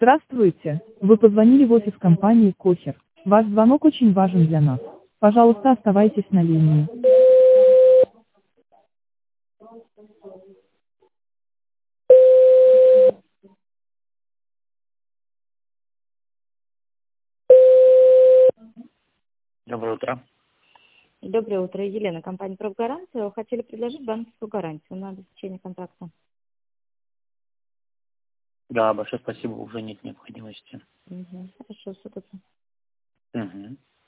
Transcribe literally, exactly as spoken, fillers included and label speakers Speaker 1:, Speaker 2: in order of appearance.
Speaker 1: Здравствуйте, вы позвонили в офис компании Кохер. Ваш звонок очень важен для нас. Пожалуйста, оставайтесь на линии.
Speaker 2: Доброе утро.
Speaker 3: Доброе утро, Елена, компания «Профгаранция». Хотели предложить банковскую гарантию на обеспечение контракта.
Speaker 2: Да, большое спасибо, уже нет необходимости.
Speaker 3: Угу. Хорошо, все тут.
Speaker 2: Угу.